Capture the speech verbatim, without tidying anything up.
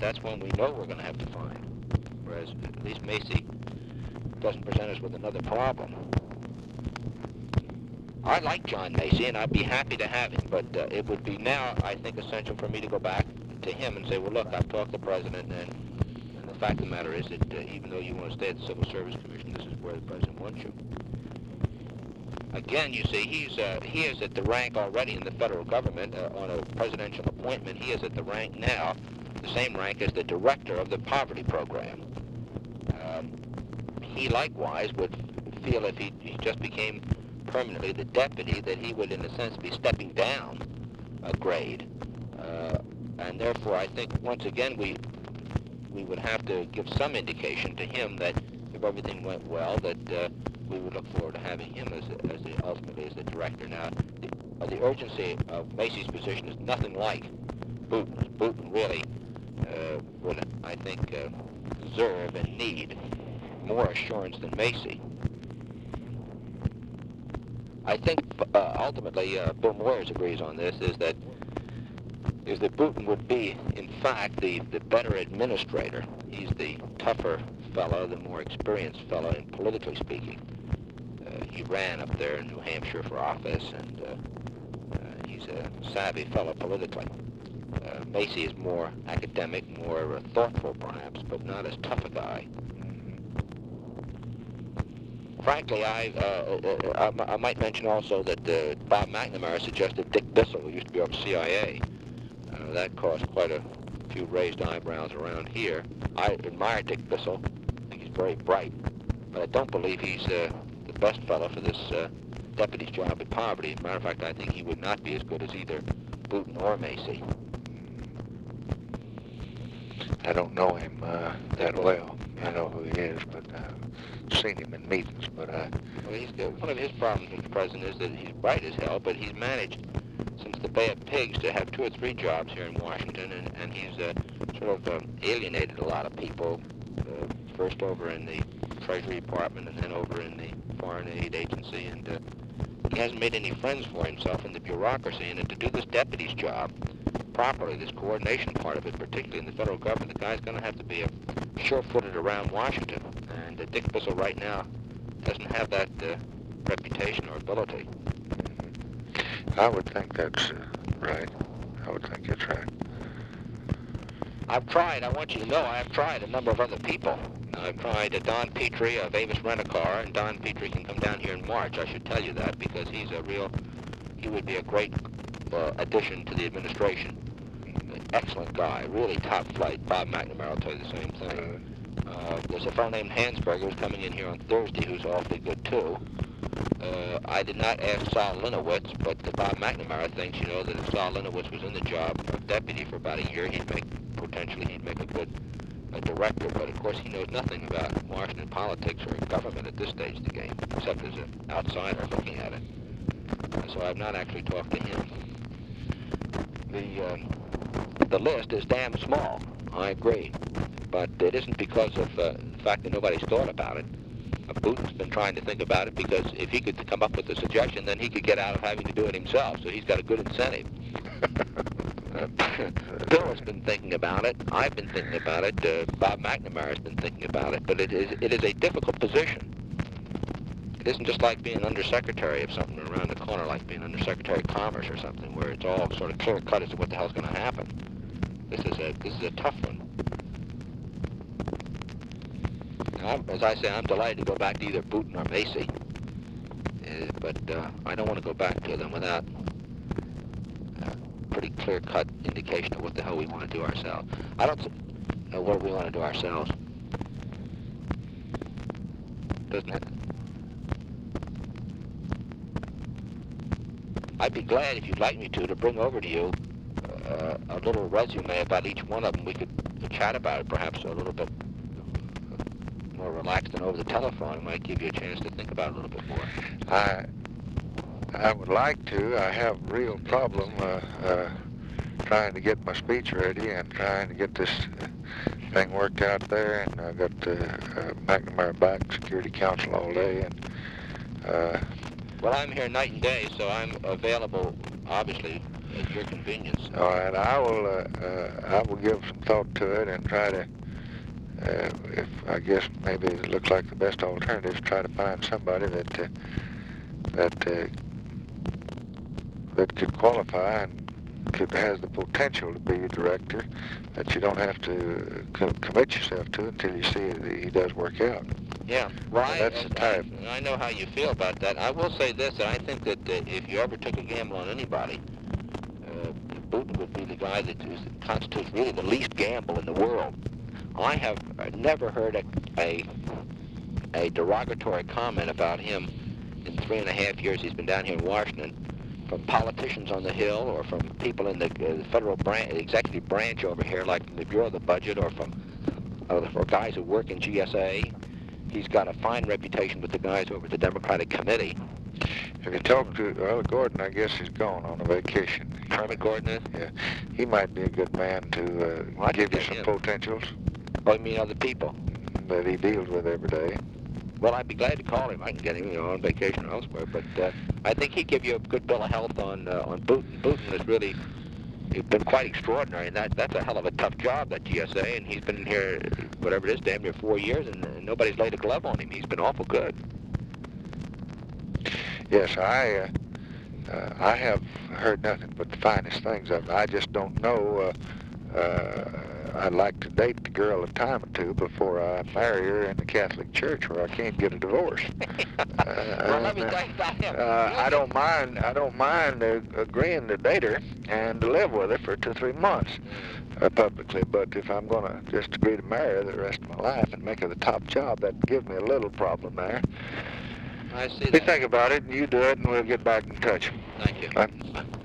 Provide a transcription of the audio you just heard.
that's when we know we're going to have to find. Whereas at least Macy doesn't present us with another problem. I like John Macy, and I'd be happy to have him, but uh, it would be now, I think, essential for me to go back to him and say, well, look, I've talked to the president, and, and the fact of the matter is that uh, even though you want to stay at the Civil Service Commission, this is where the president wants you. Again, you see, he's uh, he is at the rank already in the federal government uh, on a presidential appointment. He is at the rank now, the same rank as the director of the poverty program. Um, he likewise would feel if he, he just became permanently the deputy that he would, in a sense, be stepping down a grade. Uh, and therefore, I think, once again, we we would have to give some indication to him that if everything went well, that uh, we would look forward to having him as, as the, ultimately as the director. Now, the, uh, the urgency of Macy's position is nothing like Boughton's. Boughton really uh, would, I think, uh, deserve and need more assurance than Macy. I think uh, ultimately uh, Bill Moyers agrees on this, is that is that Boughton would be, in fact, the, the better administrator. He's the tougher fellow, the more experienced fellow, in politically speaking. Uh, he ran up there in New Hampshire for office, and uh, uh, he's a savvy fellow politically. Uh, Macy is more academic, more uh, thoughtful, perhaps, but not as tough a guy. Frankly, I, uh, uh, I, I might mention also that uh, Bob McNamara suggested Dick Bissell, who used to be over C I A. Uh, that caused quite a few raised eyebrows around here. I admire Dick Bissell. I think he's very bright. But I don't believe he's uh, the best fellow for this uh, deputy's job at poverty. As a matter of fact, I think he would not be as good as either Boughton or Macy. I don't know him uh, that well. I know who he is, but I've seen him in meetings. But uh, well, he's got, one of his problems with the president is that he's bright as hell, but he's managed since the Bay of Pigs to have two or three jobs here in Washington, and, and he's uh, sort of um, alienated a lot of people, uh, first over in the Treasury Department and then over in the Foreign Aid Agency, and uh, he hasn't made any friends for himself in the bureaucracy, and to do this deputy's job properly, this coordination part of it, particularly in the federal government, the guy's going to have to be a sure-footed around Washington, and uh, Dick Bissell right now doesn't have that uh, reputation or ability. I would think that's uh, right. I would think that's right. I've tried, I want you to know, I've tried a number of other people. I've tried uh, Don Petrie of Avis Rent-A-Car, and Don Petrie can come down here in March, I should tell you that, because he's a real, he would be a great uh, addition to the administration. An excellent guy, really top flight. Bob McNamara will tell you the same thing. Uh, there's a fellow named Hansberger who's coming in here on Thursday who's awfully good too. Uh, I did not ask Saul Linowitz, but the Bob McNamara thinks, you know, that if Saul Linowitz was in the job of deputy for about a year, he'd make, potentially, he'd make a good a director. But of course, he knows nothing about Washington politics or government at this stage of the game, except as an outsider looking at it. And so I've not actually talked to him. The, um, the list is damn small, I agree. But it isn't because of uh, the fact that nobody's thought about it. Uh, Boughton's been trying to think about it because if he could come up with a suggestion, then he could get out of having to do it himself. So he's got a good incentive. uh, Bill has been thinking about it. I've been thinking about it. Uh, Bob McNamara's been thinking about it. But it is it is a difficult position. It isn't just like being undersecretary of something around the corner, like being undersecretary of commerce or something, where it's all sort of clear cut as to what the hell's going to happen. This is a this is a tough one. I'm, as I say, I'm delighted to go back to either Boughton or Macy, uh, but uh, I don't want to go back to them without a pretty clear-cut indication of what the hell we want to do ourselves. I don't know what we want to do ourselves. Doesn't it? I'd be glad if you'd like me to, to bring over to you uh, a little resume about each one of them. We could chat about it perhaps a little bit more relaxed than over the telephone. It might give you a chance to think about it a little bit more. I I would like to. I have a real problem uh, uh, trying to get my speech ready and trying to get this thing worked out there. And I got uh, uh, McNamara back, Security Council all day. And uh, well, I'm here night and day, so I'm available, obviously, at your convenience. All right, I will. Uh, uh, I will give some thought to it and try to. Uh, if I guess maybe it looks like the best alternative is try to find somebody that uh, that uh, that could qualify and could has the potential to be a director that you don't have to co commit yourself to until you see that he does work out. Yeah, well, So I, that's the type. I, I know how you feel about that. I will say this, that I think that uh, if you ever took a gamble on anybody, uh, Booten would be the guy that is, constitutes really the least gamble in the world. I have uh, never heard a, a, a derogatory comment about him in three and a half years he's been down here in Washington, from politicians on the Hill or from people in the uh, federal branch, executive branch over here, like from the Bureau of the Budget, or from uh, for guys who work in G S A. He's got a fine reputation with the guys over at the Democratic Committee. Have you talked to, well, Gordon, I guess he's gone on a vacation. Herman Gordon is? Yeah. He might be a good man to uh, Well, I give you think some him. potentials Oh, you mean other people? that he deals with every day. Well, I'd be glad to call him. I can get him, you know, on vacation or elsewhere. But uh, I think he'd give you a good bill of health on uh, on Booten. Booten has really been quite extraordinary, and that that's a hell of a tough job, that G S A. And he's been here, whatever it is, damn near four years, and uh, nobody's laid a glove on him. He's been awful good. Yes, I uh, uh, I have heard nothing but the finest things of him. I just don't know. Uh, uh, I'd like to date the girl a time or two before I marry her in the Catholic Church, where I can't get a divorce. Uh, Well, let me and, uh, tell you about him. Uh, I don't mind. I don't mind uh, agreeing to date her and to live with her for two, three months uh, publicly. But if I'm going to just agree to marry her the rest of my life and make her the top job, that'd give me a little problem there. I see You that. think about it, and you do it, and we'll get back in touch. Thank you. Bye.